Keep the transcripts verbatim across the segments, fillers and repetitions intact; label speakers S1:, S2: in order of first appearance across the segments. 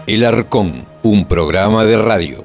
S1: El Arcón, un programa de radio.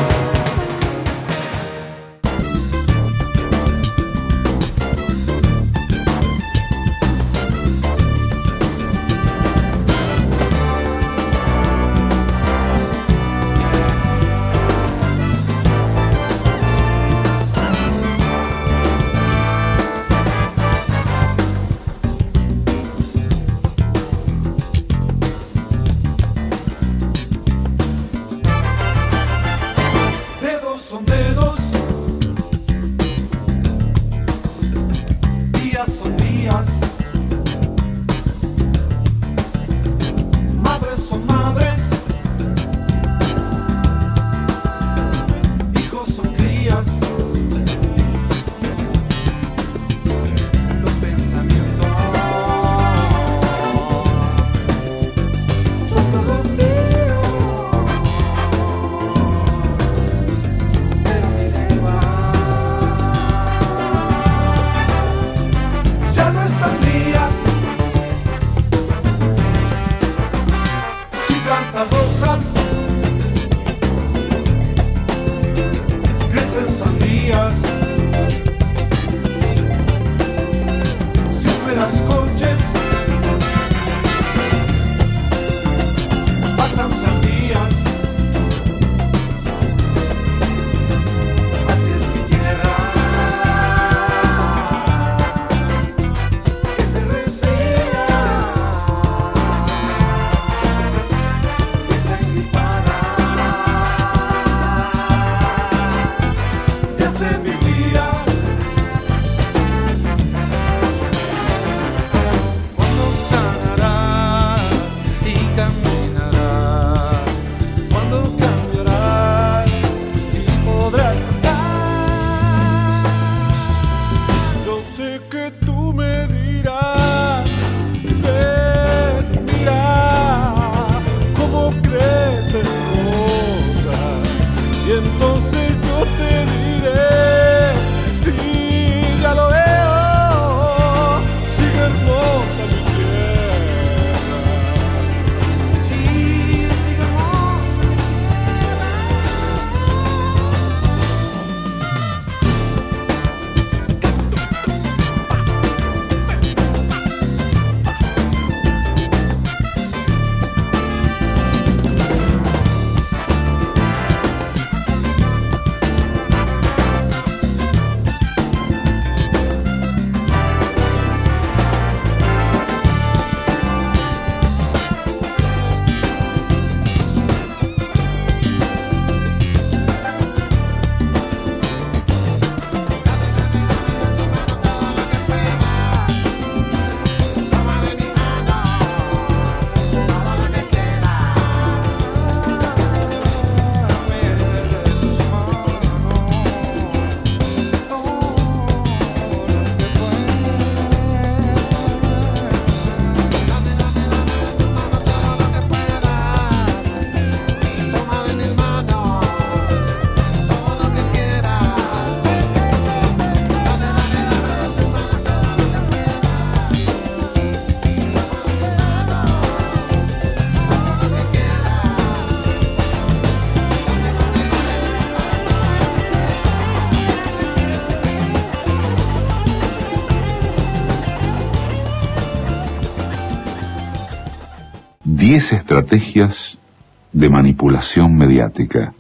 S2: diez estrategias de manipulación mediática.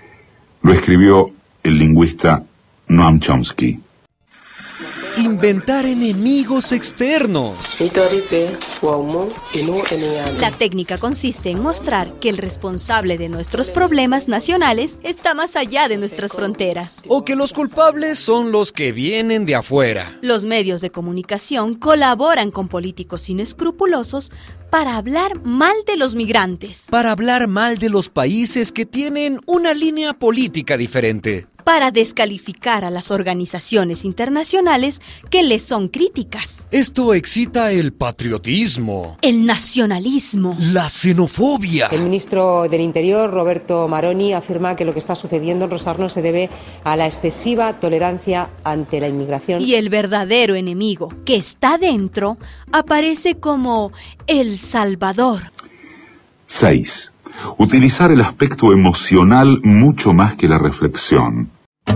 S2: Lo escribió el lingüista Noam Chomsky.
S3: Inventar enemigos externos.
S4: La técnica consiste en mostrar que el responsable de nuestros problemas nacionales está más allá de nuestras fronteras.
S3: O que los culpables son los que vienen de afuera.
S4: Los medios de comunicación colaboran con políticos inescrupulosos para hablar mal de los migrantes.
S3: Para hablar mal de los países que tienen una línea política diferente.
S4: Para descalificar a las organizaciones internacionales que les son críticas.
S3: Esto excita el patriotismo,
S4: el nacionalismo,
S3: la xenofobia.
S5: El ministro del Interior, Roberto Maroni, afirma que lo que está sucediendo en Rosarno se debe a la excesiva tolerancia ante la inmigración.
S4: Y el verdadero enemigo, que está dentro, aparece como el Salvador.
S2: seis. utilizar el aspecto emocional mucho más que la reflexión.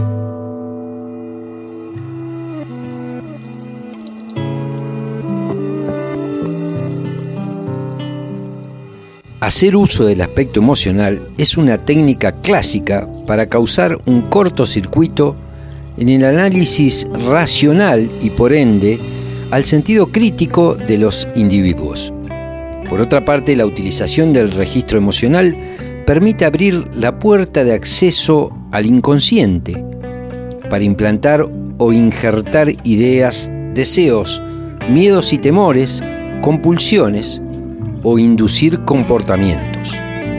S1: Hacer uso del aspecto emocional es una técnica clásica para causar un cortocircuito en el análisis racional y por ende al sentido crítico de los individuos. Por otra parte, la utilización del registro emocional permite abrir la puerta de acceso al inconsciente para implantar o injertar ideas, deseos, miedos y temores, compulsiones o inducir comportamientos.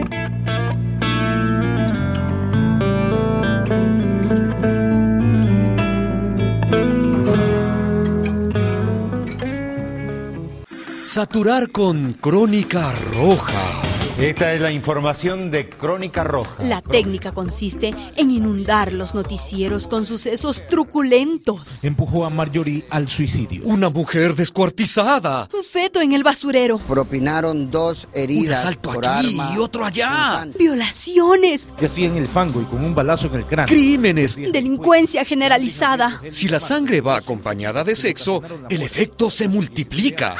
S3: Saturar con Crónica Roja.
S6: Esta es la información de Crónica Roja.
S4: La técnica consiste en inundar los noticieros con sucesos truculentos.
S7: Empujó a Marjorie al suicidio.
S3: Una mujer descuartizada.
S4: Un feto en el basurero.
S8: Propinaron dos heridas.
S3: Un asalto
S8: por
S3: aquí
S8: arma
S3: y otro allá.
S4: Violaciones.
S7: Yací en el fango y con un balazo en el cráneo.
S3: Crímenes.
S4: Delincuencia generalizada.
S3: Si la sangre va acompañada de sexo, el efecto se multiplica.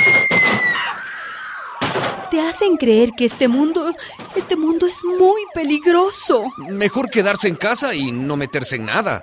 S4: Te hacen creer que este mundo, este mundo es muy peligroso.
S3: Mejor quedarse en casa y no meterse en nada.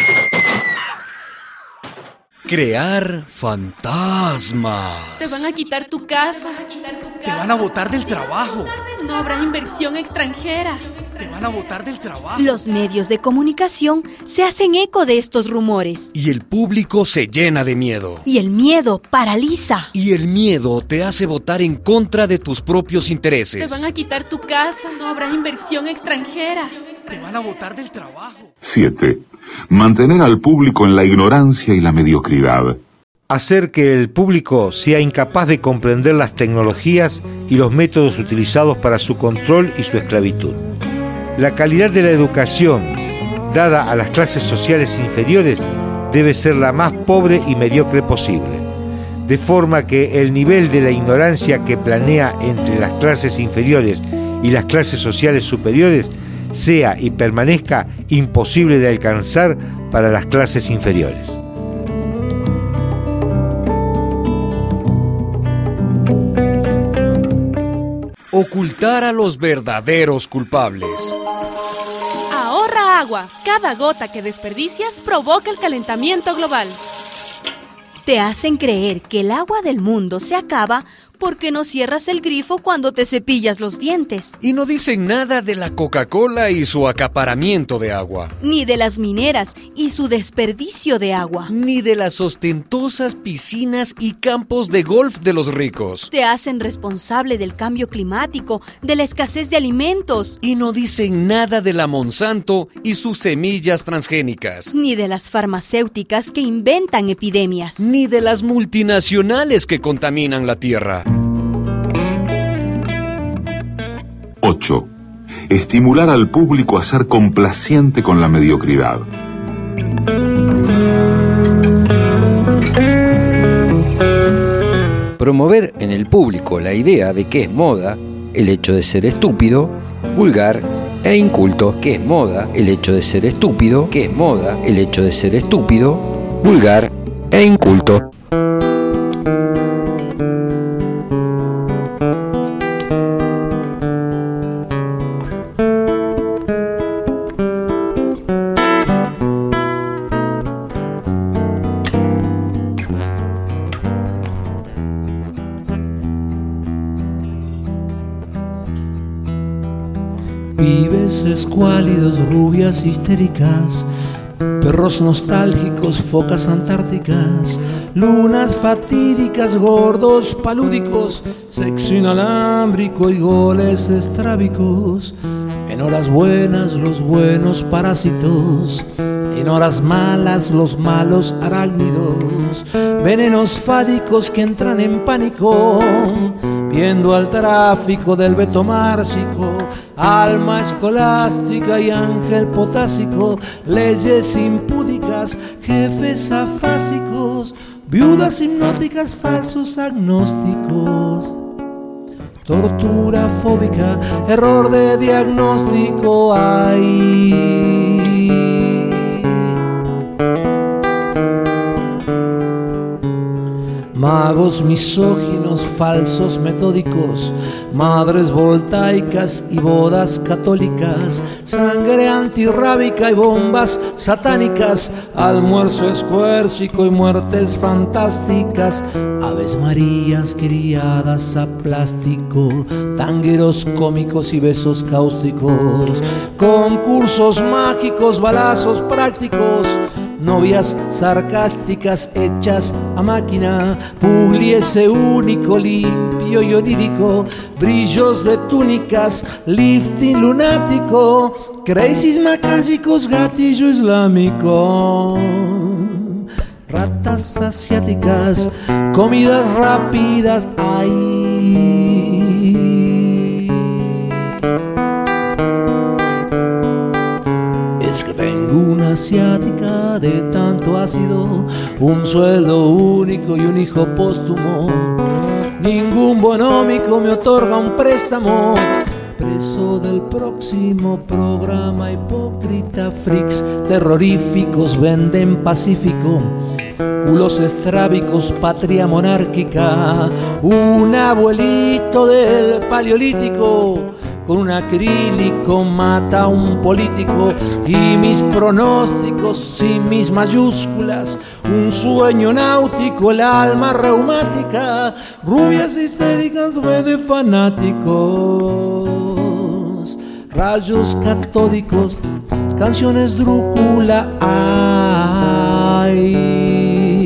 S3: Crear fantasmas.
S9: Te van a quitar tu casa.
S10: Te van a botar del trabajo.
S9: No habrá inversión extranjera.
S10: Te van a botar del trabajo.
S4: Los medios de comunicación se hacen eco de estos rumores.
S3: Y el público se llena de miedo.
S4: Y el miedo paraliza.
S3: Y el miedo te hace votar en contra de tus propios intereses.
S9: Te van a quitar tu casa. No habrá inversión extranjera.
S10: Te van a botar del trabajo.
S2: siete. Mantener al público en la ignorancia y la mediocridad.
S11: Hacer que el público sea incapaz de comprender las tecnologías y los métodos utilizados para su control y su esclavitud. La calidad de la educación dada a las clases sociales inferiores debe ser la más pobre y mediocre posible, de forma que el nivel de la ignorancia que planea entre las clases inferiores y las clases sociales superiores sea y permanezca imposible de alcanzar para las clases inferiores.
S3: Ocultar a los verdaderos culpables.
S9: Ahorra agua. Cada gota que desperdicias provoca el calentamiento global.
S4: Te hacen creer que el agua del mundo se acaba porque no cierras el grifo cuando te cepillas los dientes.
S3: Y no dicen nada de la Coca-Cola y su acaparamiento de agua.
S4: Ni de las mineras y su desperdicio de agua.
S3: Ni de las ostentosas piscinas y campos de golf de los ricos.
S4: Te hacen responsable del cambio climático, de la escasez de alimentos.
S3: Y no dicen nada de la Monsanto y sus semillas transgénicas.
S4: Ni de las farmacéuticas que inventan epidemias.
S3: Ni de las multinacionales que contaminan la tierra.
S2: ocho. Estimular al público a ser complaciente con la mediocridad.
S1: Promover en el público la idea de que es moda el hecho de ser estúpido, vulgar e inculto. Que es moda el hecho de ser estúpido, que es moda el hecho de ser estúpido, vulgar e inculto.
S12: Pibes escuálidos, rubias histéricas, perros nostálgicos, focas antárticas, lunas fatídicas, gordos palúdicos, sexo inalámbrico y goles estrábicos. En horas buenas los buenos parásitos, en horas malas los malos arácnidos, venenos fádicos que entran en pánico, viendo al tráfico del veto márcico, alma escolástica y ángel potásico, leyes impúdicas, jefes afásicos, viudas hipnóticas, falsos agnósticos. tortura fóbica, error de diagnóstico hay. Magos misóginos, falsos metódicos, madres voltaicas y bodas católicas, sangre antirrábica y bombas satánicas, almuerzo escuércico y muertes fantásticas, aves marías criadas a plástico, tangueros cómicos y besos cáusticos, concursos mágicos, balazos prácticos, novias sarcásticas hechas a máquina, pugliese único, limpio y onírico, brillos de túnicas, lifting lunático, crisis macásicos, gatillo islámico, ratas asiáticas, comidas rápidas, ay. Es que tengo una asiática de tanto ácido, un sueldo único y un hijo póstumo. Ningún bonómico me otorga un préstamo. Preso del próximo programa hipócrita, freaks terroríficos venden pacífico, culos estrábicos, patria monárquica, un abuelito del paleolítico con un acrílico mata a un político, y mis pronósticos y mis mayúsculas, un sueño náutico, el alma reumática, rubias histéricas fe de fanáticos, rayos catódicos, canciones drújula, ay.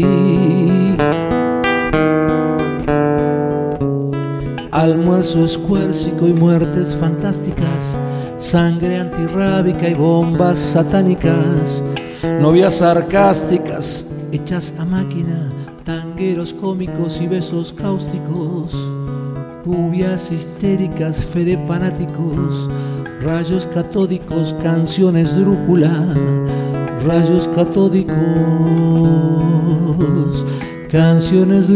S12: Almuerzo escuércico y muertes fantásticas, sangre antirrábica y bombas satánicas, novias sarcásticas hechas a máquina, tangueros cómicos y besos cáusticos, rubias histéricas, fe de fanáticos, rayos catódicos, canciones drújula, rayos catódicos, canciones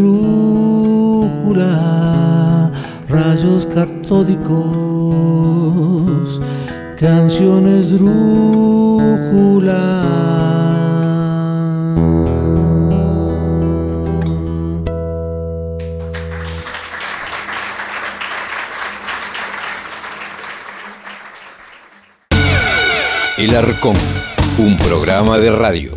S12: drújula, rayos catódicos, canciones drújula.
S1: El Arcón, un programa de radio.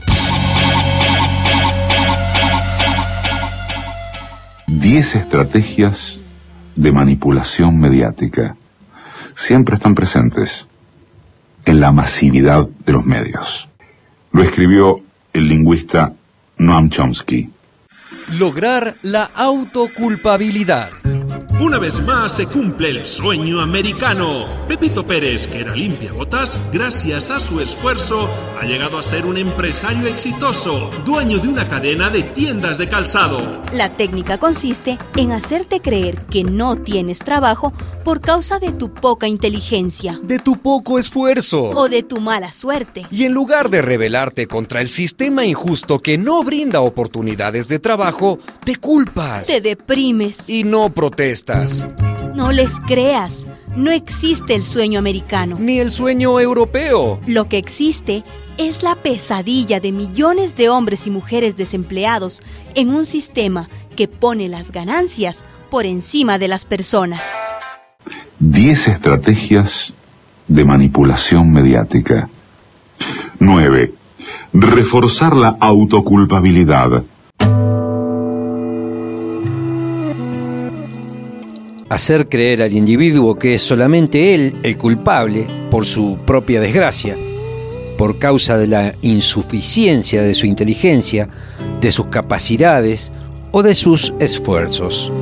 S2: Diez estrategias de manipulación mediática siempre están presentes en la masividad de los medios. Lo escribió el lingüista Noam Chomsky.
S3: Lograr la autoculpabilidad.
S13: Una vez más se cumple el sueño americano. Pepito Pérez, que era limpiabotas, gracias a su esfuerzo, ha llegado a ser un empresario exitoso, dueño de una cadena de tiendas de calzado.
S4: La técnica consiste en hacerte creer que no tienes trabajo por causa de tu poca inteligencia,
S3: de tu poco esfuerzo
S4: o de tu mala suerte.
S3: Y en lugar de rebelarte contra el sistema injusto que no brinda oportunidades de trabajo, te culpas,
S4: te deprimes
S3: y no protestas.
S4: No les creas, no existe el sueño americano,
S3: ni el sueño europeo.
S4: Lo que existe es la pesadilla de millones de hombres y mujeres desempleados en un sistema que pone las ganancias por encima de las personas.
S2: Diez estrategias de manipulación mediática. Nueve. Reforzar la autoculpabilidad.
S1: Hacer creer al individuo que es solamente él el culpable por su propia desgracia, por causa de la insuficiencia de su inteligencia, de sus capacidades o de sus esfuerzos.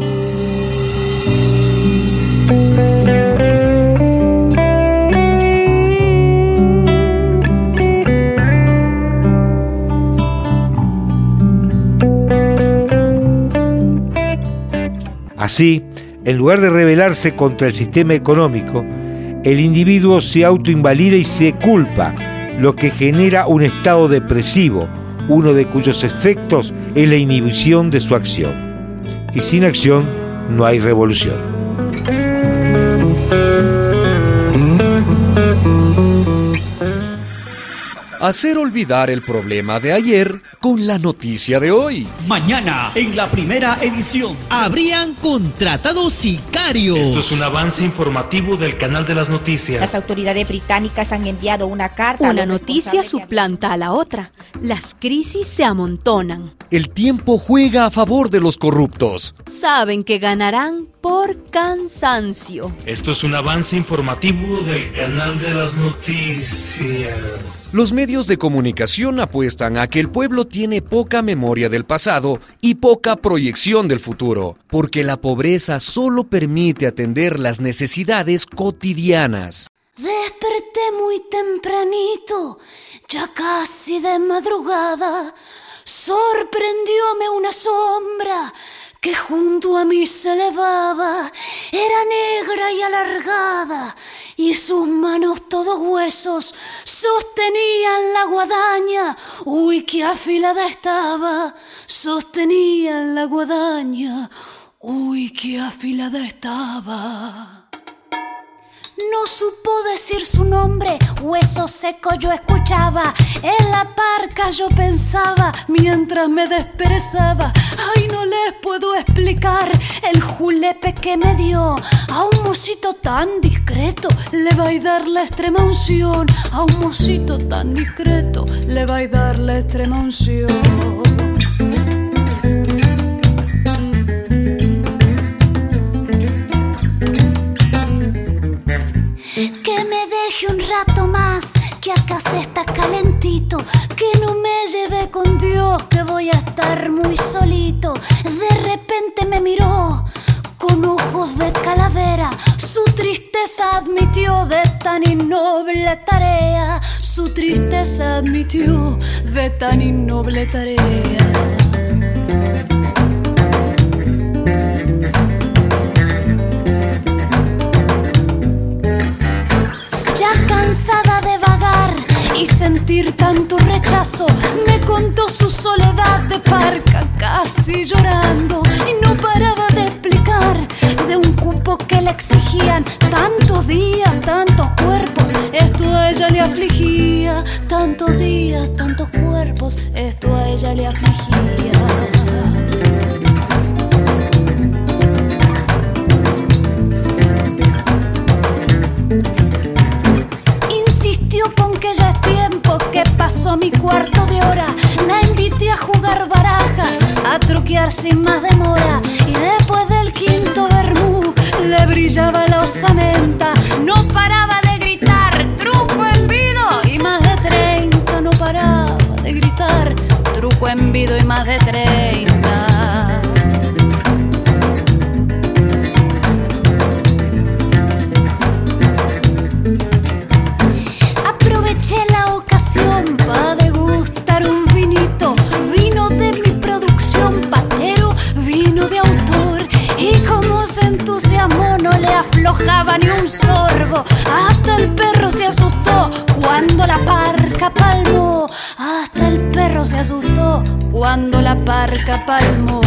S11: Así, en lugar de rebelarse contra el sistema económico, el individuo se autoinvalida y se culpa, lo que genera un estado depresivo, uno de cuyos efectos es la inhibición de su acción. Y sin acción no hay revolución.
S3: Hacer olvidar el problema de ayer con la noticia de hoy.
S14: Mañana, en la primera edición, habrían contratado sicarios.
S15: Esto es un avance informativo del canal de las noticias.
S16: Las autoridades británicas han enviado una carta.
S4: Una noticia suplanta a la otra. Las crisis se amontonan.
S3: El tiempo juega a favor de los corruptos.
S4: Saben que ganarán por cansancio.
S15: Esto es un avance informativo del canal de las noticias.
S3: Los medios de comunicación apuestan a que el pueblo tiene poca memoria del pasado y poca proyección del futuro, porque la pobreza solo permite atender las necesidades cotidianas.
S17: Desperté muy tempranito, ya casi de madrugada. Sorprendióme una sombra que junto a mí se elevaba. Era negra y alargada, y sus manos todos huesos sostenían la guadaña. Uy, qué afilada estaba, sostenían la guadaña. Uy, qué afilada estaba. No supo decir su nombre, hueso seco yo escuchaba. En la parca yo pensaba, mientras me desperezaba. Ay, no les puedo explicar el julepe que me dio. A un mocito tan discreto le va a dar la extrema unción. A un mocito tan discreto le va a dar la extrema unción. Que me deje un rato más, que acá se está calentito. Que no me lleve con Dios, que voy a estar muy solito. De repente me miró con ojos de calavera. Su tristeza admitió de tan innoble tarea. Su tristeza admitió de tan innoble tarea. Cansada de vagar y sentir tanto rechazo, me contó su soledad de parca, casi llorando, y no paraba de explicar de un cupo que le exigían. Tantos días, tantos cuerpos, esto a ella le afligía. Tantos días, tantos cuerpos, esto a ella le afligía. Con que ya es tiempo, que pasó mi cuarto de hora. La invité a jugar barajas, a truquear sin más demora. Y después del quinto vermú le brillaba la osamenta. No paraba de gritar, truco en vido, y más de treinta. No paraba de gritar, truco en vido, y más de treinta. Aproveché la ocasión para degustar un vinito, vino de mi producción, patero, vino de autor. Y como se entusiasmó, no le aflojaba ni un sorbo. Hasta el perro se asustó cuando la parca palmó. Hasta el perro se asustó cuando la parca palmó.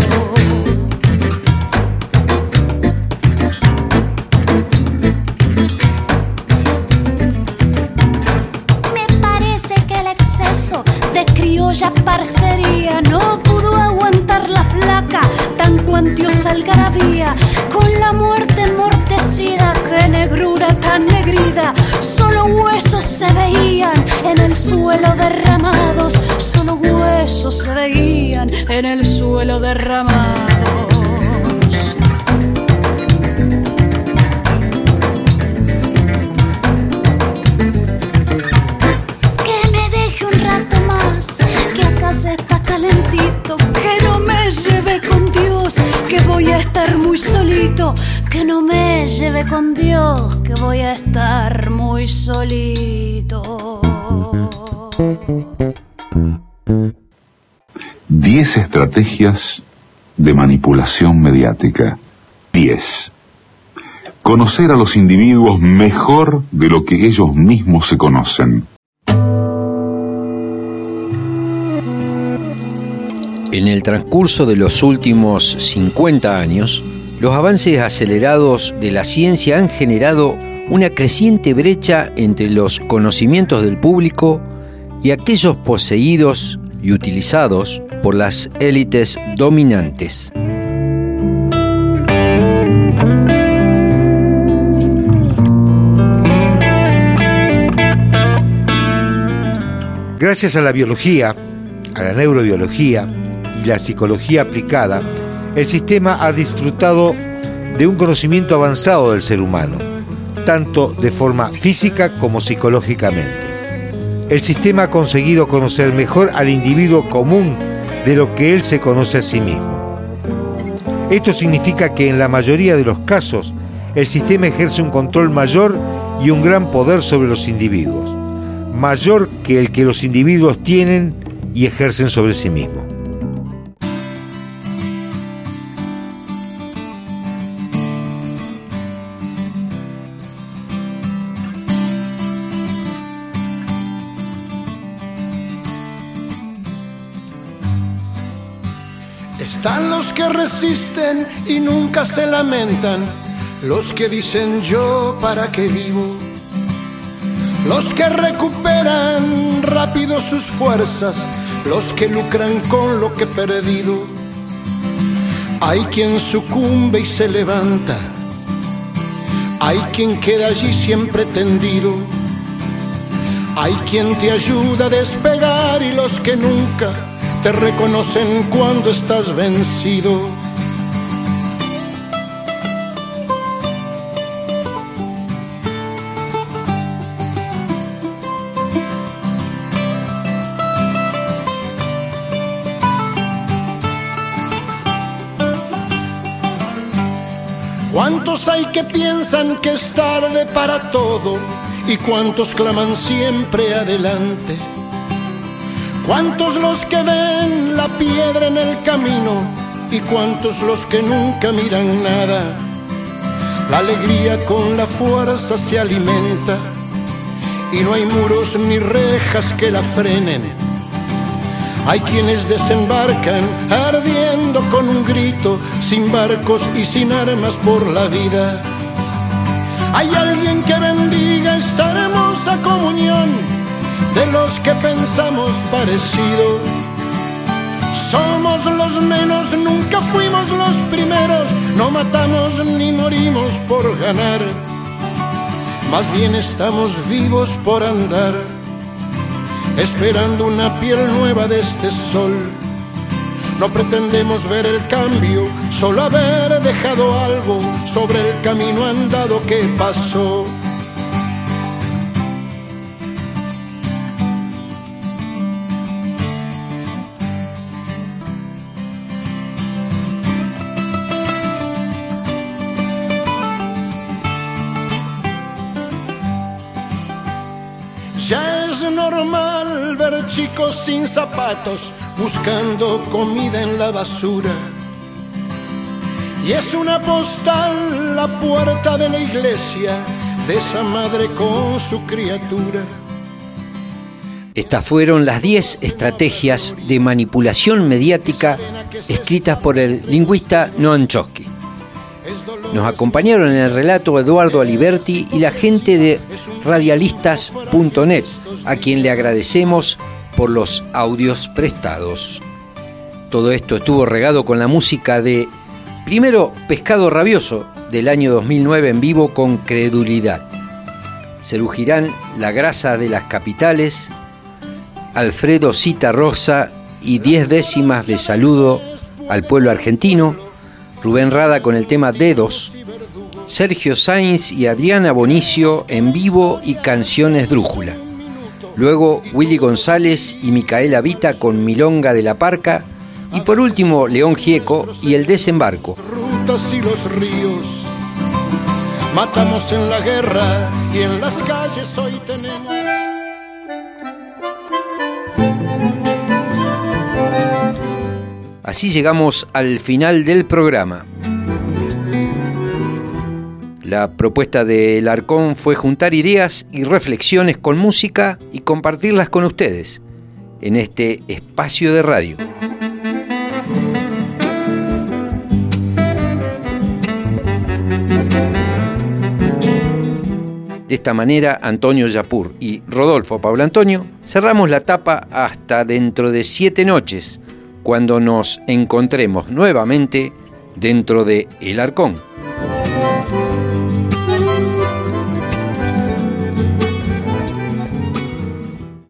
S17: De criolla parcería no pudo aguantar la flaca tan cuantiosa algarabía. Con la muerte enmortecida, qué negrura tan negrida. Solo huesos se veían en el suelo derramados. Solo huesos se veían en el suelo derramados. Que acá se está calentito, que no me lleve con Dios, que voy a estar muy solito. Que no me lleve con Dios, que voy a estar muy solito.
S2: Diez estrategias de manipulación mediática. Diez. Conocer a los individuos mejor de lo que ellos mismos se conocen.
S1: En el transcurso de los últimos cincuenta años, Los avances acelerados de la ciencia han generado una creciente brecha entre los conocimientos del público y aquellos poseídos y utilizados por las élites dominantes.
S11: Gracias a la biología, a la neurobiología y la psicología aplicada, el sistema ha disfrutado de un conocimiento avanzado del ser humano, tanto de forma física como psicológicamente. El sistema ha conseguido conocer mejor al individuo común de lo que él se conoce a sí mismo. Esto significa que en la mayoría de los casos, el sistema ejerce un control mayor y un gran poder sobre los individuos, mayor que el que los individuos tienen y ejercen sobre sí mismos.
S18: Están los que resisten y nunca se lamentan, los que dicen yo para qué vivo, los que recuperan rápido sus fuerzas, los que lucran con lo que he perdido. Hay quien sucumbe y se levanta, hay quien queda allí siempre tendido, hay quien te ayuda a despegar y los que nunca te reconocen cuando estás vencido. ¿Cuántos hay que piensan que es tarde para todo? ¿Y cuántos claman siempre adelante? ¿Cuántos los que ven la piedra en el camino? ¿Y cuántos los que nunca miran nada? La alegría con la fuerza se alimenta y no hay muros ni rejas que la frenen. Hay quienes desembarcan ardiendo con un grito, sin barcos y sin armas por la vida. Hay alguien que bendiga esta hermosa comunión de los que pensamos parecido. Somos los menos, nunca fuimos los primeros, no matamos ni morimos por ganar, más bien estamos vivos por andar, esperando una piel nueva de este sol. No pretendemos ver el cambio, solo haber dejado algo sobre el camino andado que pasó. Ya es normal ver chicos sin zapatos buscando comida en la basura. Y es una postal la puerta de la iglesia de esa madre con su criatura.
S1: Estas fueron las diez estrategias de manipulación mediática escritas por el lingüista Noam Chomsky. Nos acompañaron en el relato Eduardo Aliberti y la gente de radialistas punto net, a quien le agradecemos por los audios prestados. Todo esto estuvo regado con la música de, primero, Pescado Rabioso, del año dos mil nueve en vivo con Credulidad. Serú Girán, La Grasa de las Capitales, Alfredo Citarrosa y Diez Décimas de Saludo al Pueblo Argentino, Rubén Rada con el tema Dedos, Sergio Sainz y Adriana Bonicio en vivo y Canciones Drújula. Luego Willy González y Micaela Vita con Milonga de la Parca. Y por último León Gieco y El Desembarco.
S18: Rutas y los ríos, matamos en la guerra y en las calles hoy tenemos.
S1: Así llegamos al final del programa. La propuesta de Larcón fue juntar ideas y reflexiones con música y compartirlas con ustedes en este espacio de radio. De esta manera, Antonio Yapur y Rodolfo Pablo Antonio cerramos la tapa hasta dentro de siete noches, cuando nos encontremos nuevamente dentro de El Arcón.